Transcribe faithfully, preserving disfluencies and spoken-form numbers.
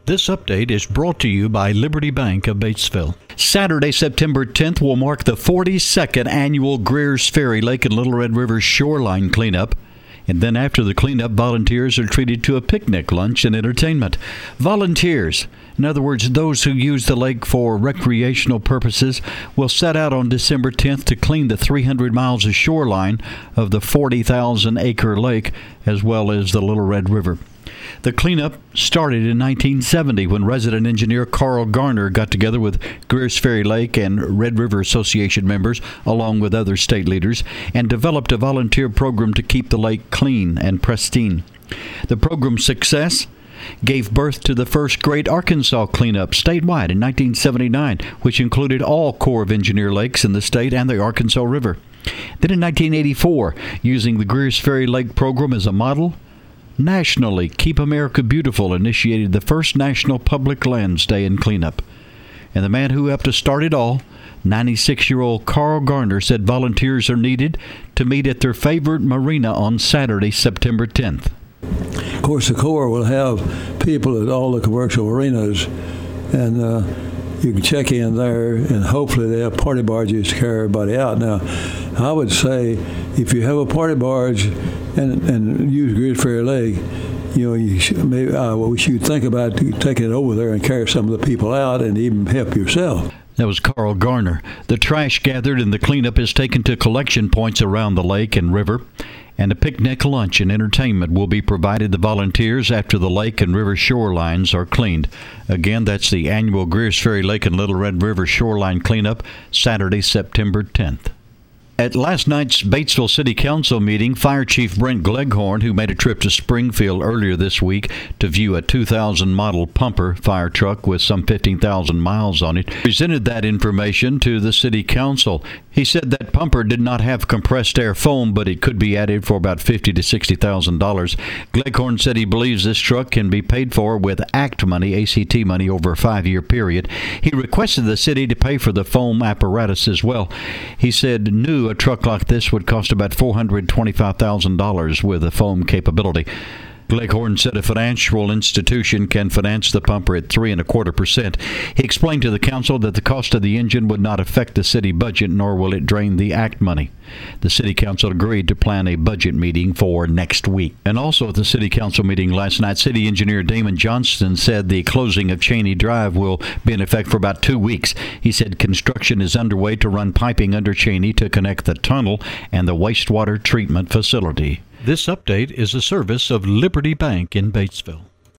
This update is brought to you by Liberty Bank of Batesville. Saturday, September tenth will mark the forty-second annual Greers Ferry Lake and Little Red River shoreline cleanup. And then after the cleanup, volunteers are treated to a picnic, lunch, and entertainment. Volunteers, in other words, those who use the lake for recreational purposes, will set out on December tenth to clean the three hundred miles of shoreline of the forty thousand acre lake, as well as the Little Red River. The cleanup started in nineteen seventy when resident engineer Carl Garner got together with Greers Ferry Lake and Red River Association members, along with other state leaders, and developed a volunteer program to keep the lake clean and pristine. The program's success gave birth to the first Great Arkansas Cleanup statewide in nineteen seventy-nine, which included all Corps of Engineer lakes in the state and the Arkansas River. Then in nineteen eighty-four, using the Greers Ferry Lake program as a model, nationally, Keep America Beautiful initiated the first National Public Lands Day and cleanup. And the man who helped to start it all, ninety-six-year-old Carl Garner, said volunteers are needed to meet at their favorite marina on Saturday, September tenth. Of course, the Corps will have people at all the commercial marinas, and uh, you can check in there, and hopefully they have party barges to carry everybody out. Now, I would say if you have a party barge and, and use Greers Ferry Lake, you know, you should, maybe uh, well, we should think about taking it over there and carry some of the people out and even help yourself. That was Carl Garner. The trash gathered in the cleanup is taken to collection points around the lake and river, and a picnic, lunch, and entertainment will be provided to volunteers after the lake and river shorelines are cleaned. Again, that's the annual Greers Ferry Lake and Little Red River shoreline cleanup, Saturday, September tenth. At last night's Batesville City Council meeting, Fire Chief Brent Gleghorn, who made a trip to Springfield earlier this week to view a two thousand model pumper fire truck with some fifteen thousand miles on it, presented that information to the City Council. He said that pumper did not have compressed air foam, but it could be added for about fifty thousand to sixty thousand dollars. Gleghorn said he believes this truck can be paid for with ACT money, A C T money, over a five-year period. He requested the city to pay for the foam apparatus as well. He said new a truck like this would cost about four hundred twenty-five thousand dollars with a foam capability. Gleghorn said a financial institution can finance the pumper at three and a quarter percent. He explained to the council that the cost of the engine would not affect the city budget, nor will it drain the ACT money. The city council agreed to plan a budget meeting for next week. And also at the city council meeting last night, city engineer Damon Johnston said the closing of Cheney Drive will be in effect for about two weeks. He said construction is underway to run piping under Cheney to connect the tunnel and the wastewater treatment facility. This update is a service of Liberty Bank in Batesville.